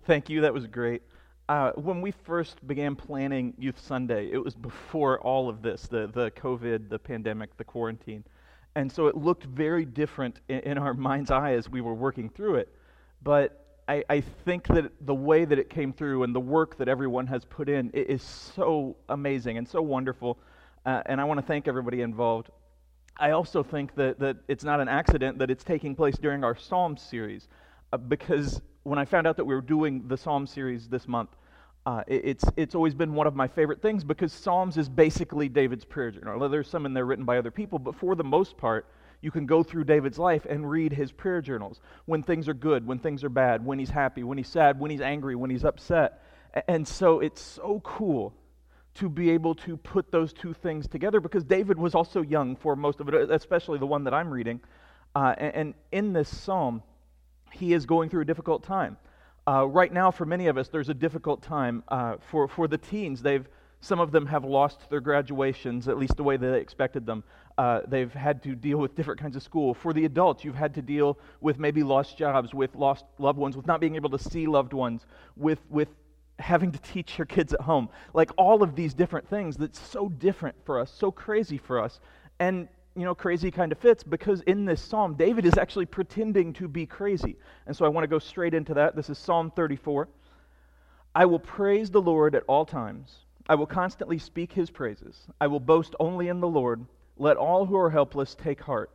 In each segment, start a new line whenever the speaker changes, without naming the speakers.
Thank you. That was great. When we first began planning Youth Sunday, it was before all of this, the COVID, the pandemic, the quarantine. And so it looked very different in our mind's eye as we were working through it. But I think that the way that it came through and the work that everyone has put in is so amazing and so wonderful. And I want to thank everybody involved. I also think that it's not an accident that it's taking place during our Psalm series, because when I found out that we were doing the Psalm series this month, it's always been one of my favorite things because Psalms is basically David's prayer journal. There's some in there written by other people, but for the most part, you can go through David's life and read his prayer journals when things are good, when things are bad, when he's happy, when he's sad, when he's angry, when he's upset. And so it's so cool to be able to put those two things together because David was also young for most of it, especially the one that I'm reading. And in this psalm, he is going through a difficult time. Right now, for many of us, there's a difficult time. For the teens, some of them have lost their graduations, at least the way that they expected them. They've had to deal with different kinds of school. For the adults, you've had to deal with maybe lost jobs, with lost loved ones, with not being able to see loved ones, with having to teach your kids at home. Like all of these different things that's so different for us, so crazy for us. And crazy kind of fits because in this psalm, David is actually pretending to be crazy. And so I want to go straight into that. This is Psalm 34. I will praise the Lord at all times. I will constantly speak his praises. I will boast only in the Lord. Let all who are helpless take heart.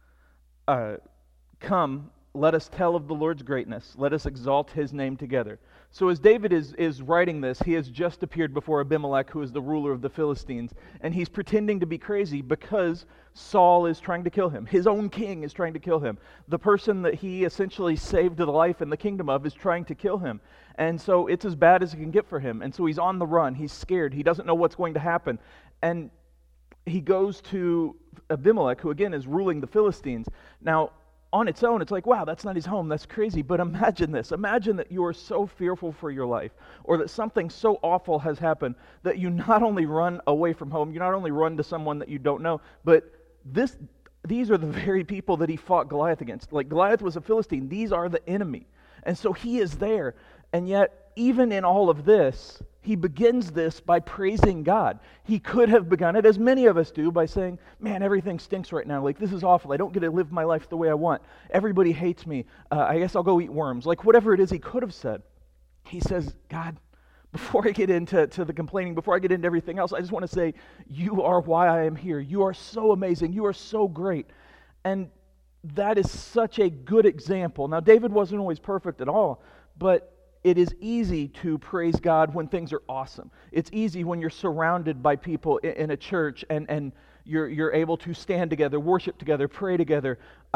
Come, let us tell of the Lord's greatness. Let us exalt his name together. So as David is writing this, he has just appeared before Abimelech, who is the ruler of the Philistines, and he's pretending to be crazy because Saul is trying to kill him. His own king is trying to kill him. The person that he essentially saved the life and the kingdom of is trying to kill him. And so it's as bad as it can get for him. And so he's on the run. He's scared. He doesn't know what's going to happen. And he goes to Abimelech, who again is ruling the Philistines. Now, on its own, it's like, wow, that's not his home. That's crazy. But imagine this. Imagine that you are so fearful for your life, or that something so awful has happened that you not only run away from home, you not only run to someone that you don't know, but these are the very people that he fought Goliath against. Like Goliath was a Philistine. These are the enemy. And so he is there. And yet, even in all of this, he begins this by praising God. He could have begun it, as many of us do, by saying, man, everything stinks right now. Like, this is awful. I don't get to live my life the way I want. Everybody hates me. I guess I'll go eat worms. Like, whatever it is he could have said. He says, God, before I get into the complaining, before I get into everything else, I just want to say, you are why I am here. You are so amazing. You are so great. And that is such a good example. Now, David wasn't always perfect at all, but it is easy to praise God when things are awesome. It's easy when you're surrounded by people in a church and you're able to stand together, worship together, pray together,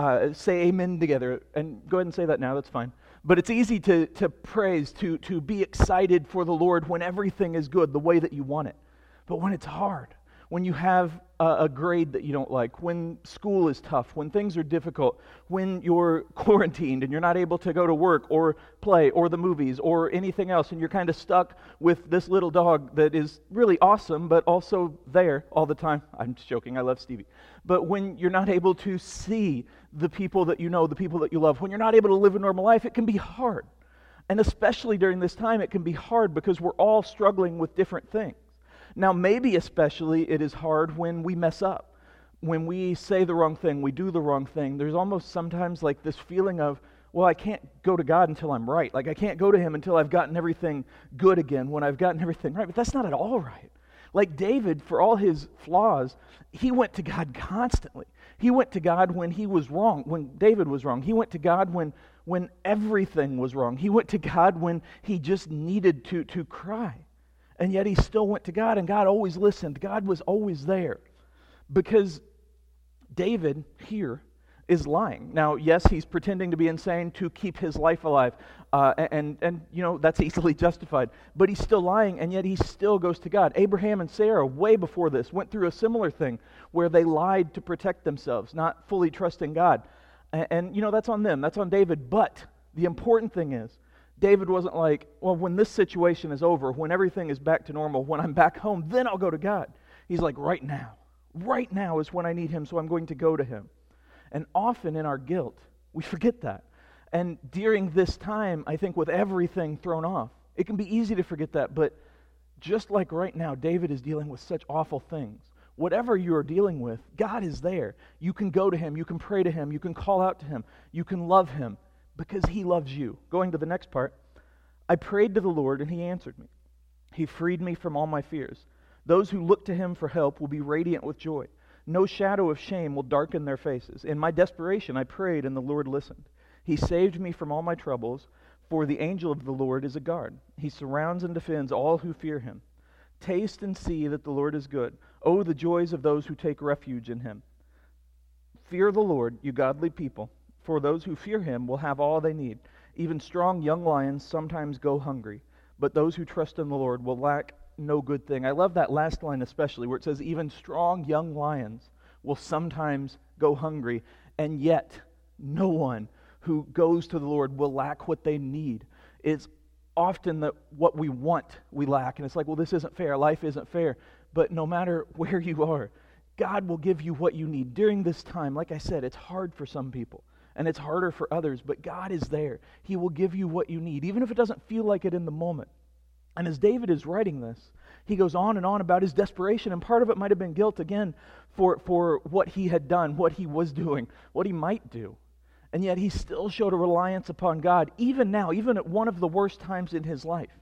say amen together. And go ahead and say that now, that's fine. But it's easy to praise, to be excited for the Lord when everything is good, the way that you want it. But when it's hard, when you have a grade that you don't like, when school is tough, when things are difficult, when you're quarantined and you're not able to go to work or play or the movies or anything else, and you're kind of stuck with this little dog that is really awesome but also there all the time. I'm just joking, I love Stevie. But when you're not able to see the people that you know, the people that you love, when you're not able to live a normal life, it can be hard. And especially during this time, it can be hard because we're all struggling with different things. Now, maybe especially it is hard when we mess up, when we say the wrong thing, we do the wrong thing. There's almost sometimes like this feeling of, well, I can't go to God until I'm right. Like I can't go to him until I've gotten everything good again, when I've gotten everything right. But that's not at all right. Like David, for all his flaws, he went to God constantly. He went to God when he was wrong, when David was wrong. He went to God when everything was wrong. He went to God when he just needed to cry. And yet he still went to God, and God always listened. God was always there. Because David here is lying. Now, yes, he's pretending to be insane to keep his life alive. And that's easily justified. But he's still lying, and yet he still goes to God. Abraham and Sarah, way before this, went through a similar thing where they lied to protect themselves, not fully trusting God. And that's on them. That's on David. But the important thing is, David wasn't like, well, when this situation is over, when everything is back to normal, when I'm back home, then I'll go to God. He's like, right now. Right now is when I need him, so I'm going to go to him. And often in our guilt, we forget that. And during this time, I think with everything thrown off, it can be easy to forget that, but just like right now, David is dealing with such awful things. Whatever you are dealing with, God is there. You can go to him, you can pray to him, you can call out to him, you can love him because he loves you. Going to the next part, I prayed to the Lord and he answered me. He freed me from all my fears. Those who look to him for help will be radiant with joy. No shadow of shame will darken their faces. In my desperation, I prayed and the Lord listened. He saved me from all my troubles, for the angel of the Lord is a guard. He surrounds and defends all who fear him. Taste and see that the Lord is good. Oh, the joys of those who take refuge in him. Fear the Lord, you godly people, for those who fear him will have all they need. Even strong young lions sometimes go hungry, but those who trust in the Lord will lack no good thing. I love that last line especially, where it says even strong young lions will sometimes go hungry, and yet no one who goes to the Lord will lack what they need. It's often that what we want, we lack. And it's like, well, this isn't fair. Life isn't fair. But no matter where you are, God will give you what you need. During this time, like I said, it's hard for some people. And it's harder for others. But God is there. He will give you what you need, even if it doesn't feel like it in the moment. And as David is writing this, he goes on and on about his desperation. And part of it might have been guilt, again, for what he had done, what he was doing, what he might do. And yet he still showed a reliance upon God, even now, even at one of the worst times in his life.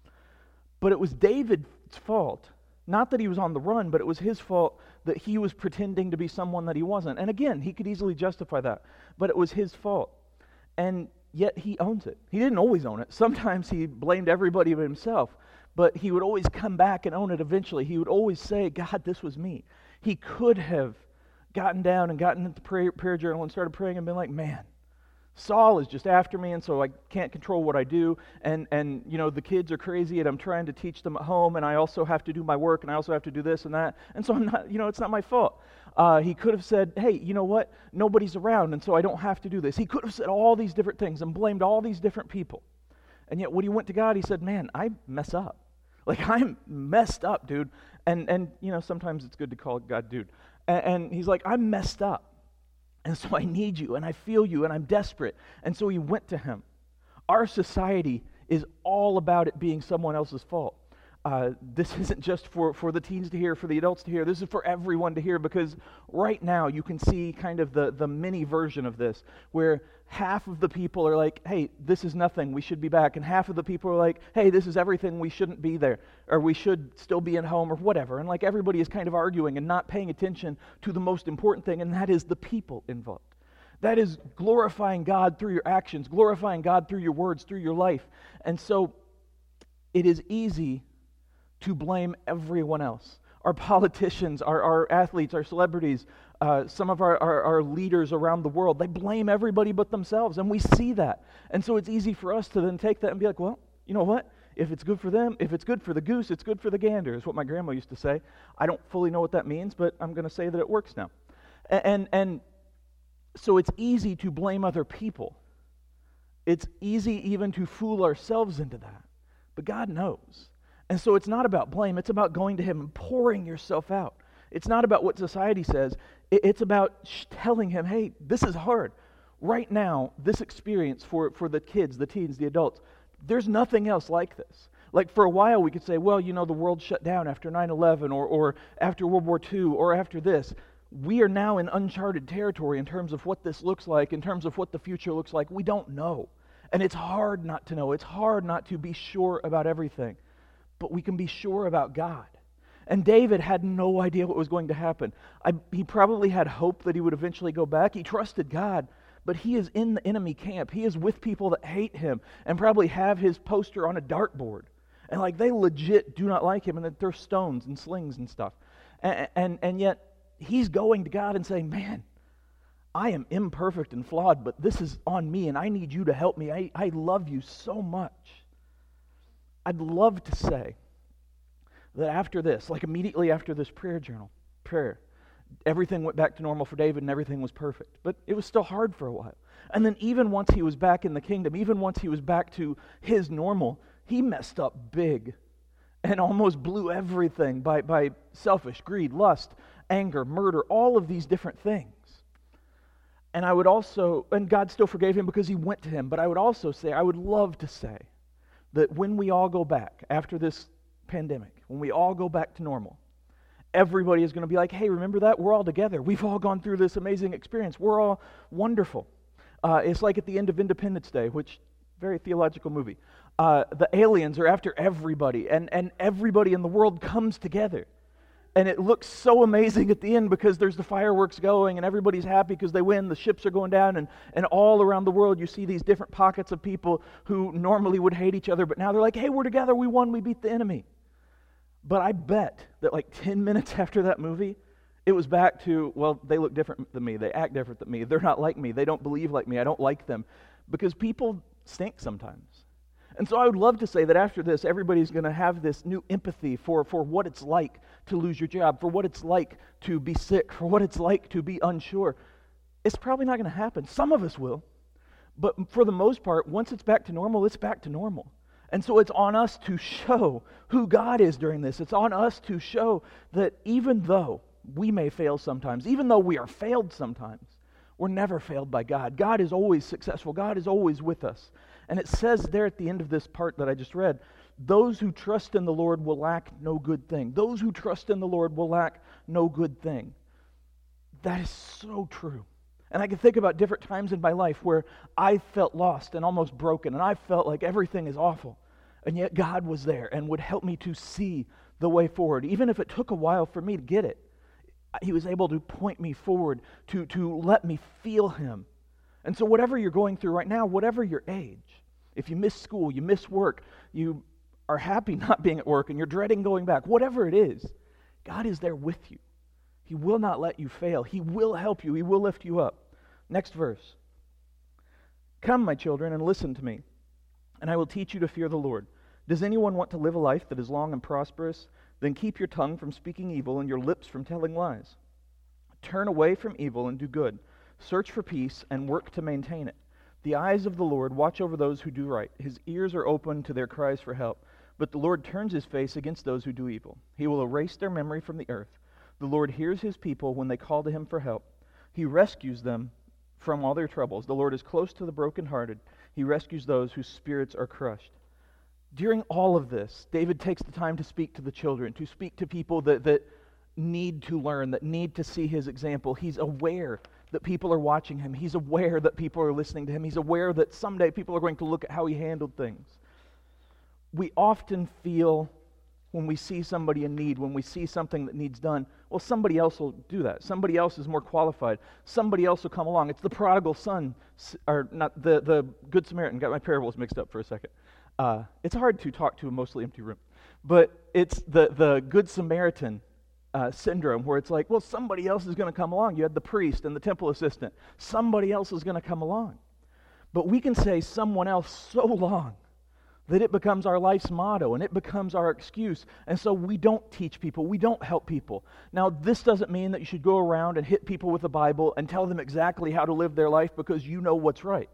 But it was David's fault. Not that he was on the run, but it was his fault that he was pretending to be someone that he wasn't. And again, he could easily justify that. But it was his fault. And yet he owns it. He didn't always own it. Sometimes he blamed everybody but himself. But he would always come back and own it eventually. He would always say, God, this was me. He could have gotten down and gotten into the prayer journal and started praying and been like, man, Saul is just after me, and so I can't control what I do, and you know, the kids are crazy, and I'm trying to teach them at home, and I also have to do my work, and I also have to do this and that, and so I'm not, it's not my fault. He could have said, hey, you know what? Nobody's around, and so I don't have to do this. He could have said all these different things and blamed all these different people. And yet when he went to God, he said, man, I mess up. Like, I'm messed up, dude. And sometimes it's good to call God dude. And he's like, I'm messed up. And so I need you, and I feel you, and I'm desperate. And so he went to him. Our society is all about it being someone else's fault. This isn't just for the teens to hear, for the adults to hear. This is for everyone to hear, because right now you can see kind of the mini version of this, where half of the people are like, hey, this is nothing, we should be back. And half of the people are like, hey, this is everything, we shouldn't be there. Or we should still be at home, or whatever. And like everybody is kind of arguing and not paying attention to the most important thing, and that is the people involved. That is glorifying God through your actions, glorifying God through your words, through your life. And so it is easy to blame everyone else. Our politicians, our athletes, our celebrities, some of our leaders around the world, they blame everybody but themselves, and we see that. And so it's easy for us to then take that and be like, well, you know what? If it's good for them, if it's good for the goose, it's good for the gander, is what my grandma used to say. I don't fully know what that means, but I'm going to say that it works now. And so it's easy to blame other people. It's easy even to fool ourselves into that. But God knows. And so it's not about blame. It's about going to Him and pouring yourself out. It's not about what society says. It's about telling Him, hey, this is hard. Right now, this experience for the kids, the teens, the adults, there's nothing else like this. Like for a while we could say, well, the world shut down after 9/11 or after World War II or after this. We are now in uncharted territory in terms of what this looks like, in terms of what the future looks like. We don't know. And it's hard not to know. It's hard not to be sure about everything. But we can be sure about God. And David had no idea what was going to happen. He probably had hope that he would eventually go back. He trusted God, but he is in the enemy camp. He is with people that hate him and probably have his poster on a dartboard. And like they legit do not like him, and they throw stones and slings and stuff. And yet he's going to God and saying, man, I am imperfect and flawed, but this is on me, and I need you to help me. I love you so much. I'd love to say that after this, like immediately after this prayer, everything went back to normal for David and everything was perfect. But it was still hard for a while. And then even once he was back in the kingdom, even once he was back to his normal, he messed up big and almost blew everything by selfish greed, lust, anger, murder, all of these different things. And I would also, and God still forgave him because he went to him, but I would also say, I would love to say that when we all go back after this pandemic, when we all go back to normal, everybody is going to be like, hey, remember that? We're all together. We've all gone through this amazing experience. We're all wonderful. It's like at the end of Independence Day, which, very theological movie. The aliens are after everybody, and everybody in the world comes together. And it looks so amazing at the end because there's the fireworks going and everybody's happy because they win, the ships are going down, and all around the world you see these different pockets of people who normally would hate each other, but now they're like, hey, we're together, we won, we beat the enemy. But I bet that like 10 minutes after that movie, it was back to, well, they look different than me, they act different than me, they're not like me, they don't believe like me, I don't like them. Because people stink sometimes. And so I would love to say that after this, everybody's going to have this new empathy for what it's like to lose your job, for what it's like to be sick, for what it's like to be unsure. It's probably not going to happen. Some of us will. But for the most part, once it's back to normal, it's back to normal. And so it's on us to show who God is during this. It's on us to show that even though we may fail sometimes, even though we are failed sometimes, we're never failed by God. God is always successful. God is always with us. And it says there at the end of this part that I just read, those who trust in the Lord will lack no good thing. Those who trust in the Lord will lack no good thing. That is so true. And I can think about different times in my life where I felt lost and almost broken, and I felt like everything is awful. And yet God was there and would help me to see the way forward. Even if it took a while for me to get it, He was able to point me forward, to let me feel Him. And so whatever you're going through right now, whatever your age, if you miss school, you miss work, you are happy not being at work, and you're dreading going back, whatever it is, God is there with you. He will not let you fail. He will help you. He will lift you up. Next verse. Come, my children, and listen to me, and I will teach you to fear the Lord. Does anyone want to live a life that is long and prosperous? Then keep your tongue from speaking evil and your lips from telling lies. Turn away from evil and do good. Search for peace and work to maintain it. The eyes of the Lord watch over those who do right. His ears are open to their cries for help. But the Lord turns His face against those who do evil. He will erase their memory from the earth. The Lord hears His people when they call to Him for help. He rescues them from all their troubles. The Lord is close to the brokenhearted. He rescues those whose spirits are crushed. During all of this, David takes the time to speak to the children, to speak to people that need to learn, that need to see his example. He's aware that people are watching him. He's aware that people are listening to him. He's aware that someday people are going to look at how he handled things. We often feel when we see somebody in need, when we see something that needs done, well, somebody else will do that. Somebody else is more qualified. Somebody else will come along. It's the prodigal son, or not the Good Samaritan. Got my parables mixed up for a second. It's hard to talk to a mostly empty room. But it's the Good Samaritan syndrome, where it's like, well, somebody else is going to come along. You had the priest and the temple assistant. Somebody else is going to come along. But we can say someone else so long that it becomes our life's motto and it becomes our excuse. And so we don't teach people. We don't help people. Now, this doesn't mean that you should go around and hit people with the Bible and tell them exactly how to live their life because you know what's right.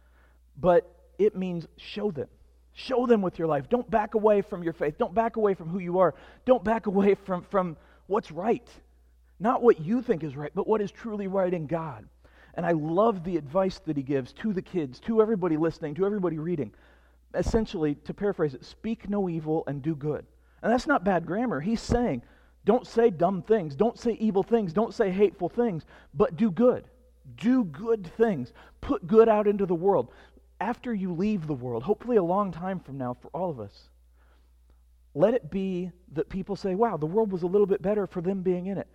But it means show them. Show them with your life. Don't back away from your faith. Don't back away from who you are. Don't back away from what's right. Not what you think is right, but what is truly right in God. And I love the advice that he gives to the kids, to everybody listening, to everybody reading. Essentially, to paraphrase it, speak no evil and do good. And that's not bad grammar. He's saying, don't say dumb things. Don't say evil things. Don't say hateful things, but do good. Do good things. Put good out into the world. After you leave the world, hopefully a long time from now for all of us, let it be that people say, wow, the world was a little bit better for them being in it.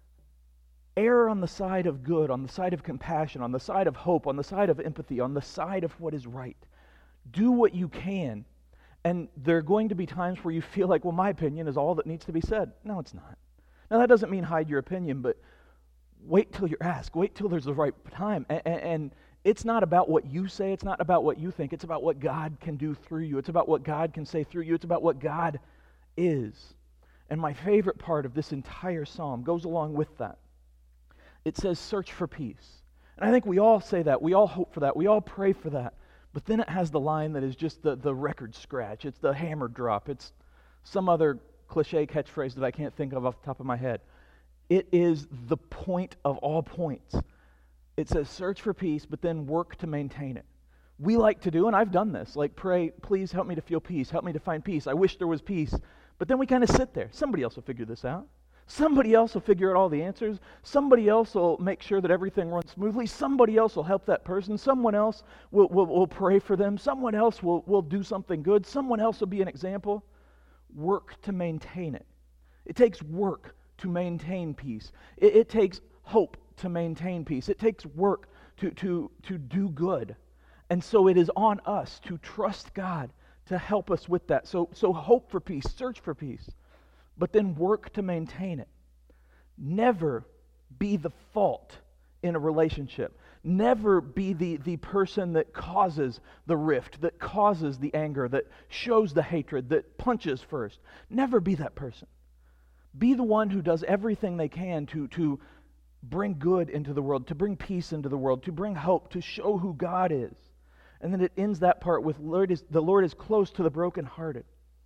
Err on the side of good, on the side of compassion, on the side of hope, on the side of empathy, on the side of what is right. Do what you can. And there are going to be times where you feel like, well, my opinion is all that needs to be said. No, it's not. Now, that doesn't mean hide your opinion, but wait till you're asked. Wait till there's the right time. And it's not about what you say. It's not about what you think. It's about what God can do through you. It's about what God can say through you. It's about what God is. And my favorite part of this entire psalm goes along with that. It says, search for peace. And I think we all say that. We all hope for that. We all pray for that. But then it has the line that is just the record scratch. It's the hammer drop. It's some other cliche catchphrase that I can't think of off the top of my head. It is the point of all points. It says search for peace, but then work to maintain it. We like to do, and I've done this, like pray, please help me to feel peace, help me to find peace. I wish there was peace. But then we kind of sit there. Somebody else will figure this out. Somebody else will figure out all the answers. Somebody else will make sure that everything runs smoothly. Somebody else will help that person. Someone else will pray for them. Someone else will do something good. Someone else will be an example. Work to maintain it. It takes work to maintain peace. It takes hope to maintain peace. It takes work to do good. And so it is on us to trust God to help us with that. So hope for peace, search for peace, but then work to maintain it. Never be the fault in a relationship. Never be the person that causes the rift, that causes the anger, that shows the hatred, that punches first. Never be that person. Be the one who does everything they can to bring good into the world, to bring peace into the world, to bring hope, to show who God is. And then it ends that part with, the Lord is close to the brokenhearted.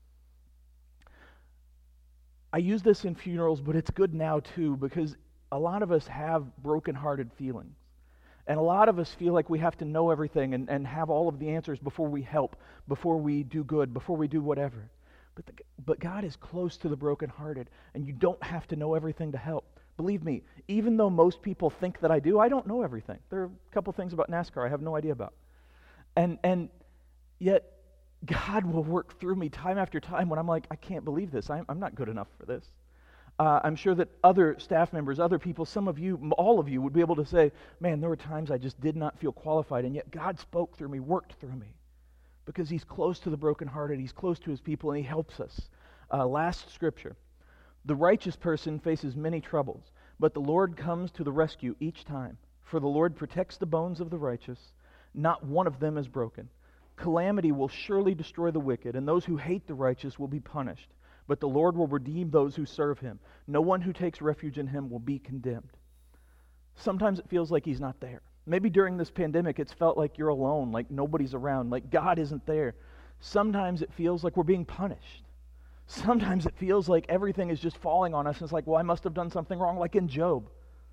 I use this in funerals, but it's good now too, because a lot of us have brokenhearted feelings. And a lot of us feel like we have to know everything and have all of the answers before we help, before we do good, before we do whatever. But God is close to the brokenhearted, and you don't have to know everything to help. Believe me, even though most people think that I do, I don't know everything. There are a couple things about NASCAR I have no idea about. And yet, God will work through me time after time when I'm like, I can't believe this. I'm not good enough for this. I'm sure that other staff members, other people, some of you, all of you would be able to say, man, there were times I just did not feel qualified, and yet God spoke through me, worked through me, because He's close to the brokenhearted, He's close to His people, and He helps us. Last scripture. The righteous person faces many troubles, but the Lord comes to the rescue each time. For the Lord protects the bones of the righteous. Not one of them is broken. Calamity will surely destroy the wicked, and those who hate the righteous will be punished. But the Lord will redeem those who serve Him. No one who takes refuge in Him will be condemned. Sometimes it feels like He's not there. Maybe during this pandemic it's felt like you're alone, like nobody's around, like God isn't there. Sometimes it feels like we're being punished. Sometimes it feels like everything is just falling on us, and it's like, well, I must have done something wrong, like in Job.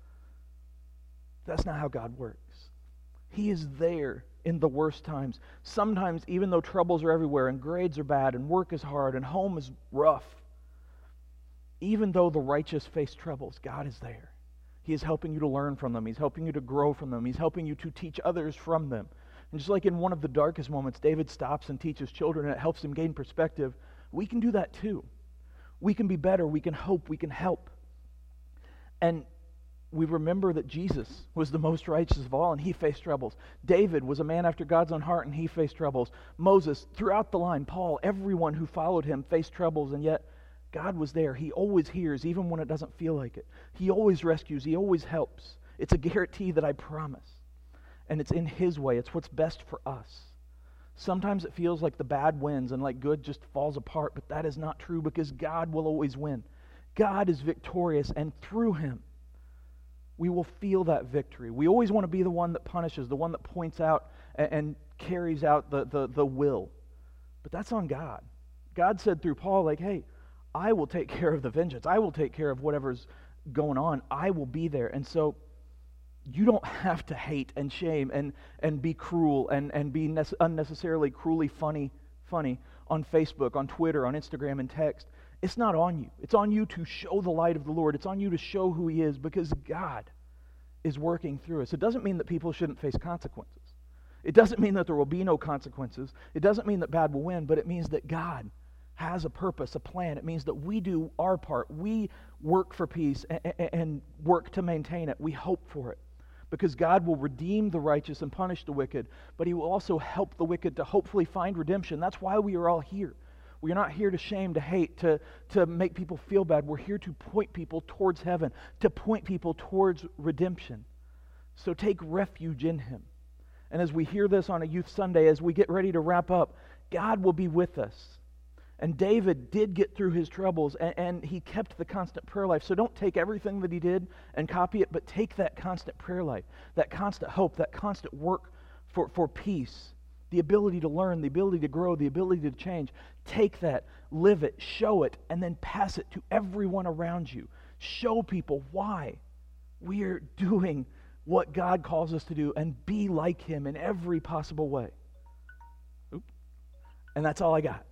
That's not how God works. He is there in the worst times. Sometimes, even though troubles are everywhere, and grades are bad, and work is hard, and home is rough, even though the righteous face troubles, God is there. He is helping you to learn from them. He's helping you to grow from them. He's helping you to teach others from them. And just like in one of the darkest moments, David stops and teaches children, and it helps them gain perspective. We can do that too. We can be better. We can hope. We can help. And we remember that Jesus was the most righteous of all, and He faced troubles. David was a man after God's own heart, and he faced troubles. Moses, throughout the line, Paul, everyone who followed him faced troubles, and yet God was there. He always hears, even when it doesn't feel like it. He always rescues. He always helps. It's a guarantee that I promise. And it's in His way. It's what's best for us. Sometimes it feels like the bad wins and like good just falls apart, but that is not true, because God will always win. God is victorious, and through Him, we will feel that victory. We always want to be the one that punishes, the one that points out and carries out the will. But that's on God. God said through Paul, like, hey, I will take care of the vengeance. I will take care of whatever's going on. I will be there. And so you don't have to hate and shame and be cruel and be unnecessarily cruelly funny on Facebook, on Twitter, on Instagram, and text. It's not on you. It's on you to show the light of the Lord. It's on you to show who He is, because God is working through us. It doesn't mean that people shouldn't face consequences. It doesn't mean that there will be no consequences. It doesn't mean that bad will win, but it means that God has a purpose, a plan. It means that we do our part. We work for peace and work to maintain it. We hope for it, because God will redeem the righteous and punish the wicked, but He will also help the wicked to hopefully find redemption. That's why we are all here. We are not here to shame, to hate, to make people feel bad. We're here to point people towards heaven, to point people towards redemption. So take refuge in Him. And as we hear this on a Youth Sunday, as we get ready to wrap up, God will be with us. And David did get through his troubles, and he kept the constant prayer life. So don't take everything that he did and copy it, but take that constant prayer life, that constant hope, that constant work for peace, the ability to learn, the ability to grow, the ability to change. Take that, live it, show it, and then pass it to everyone around you. Show people why we are doing what God calls us to do and be like him in every possible way. Oop. And that's all I got.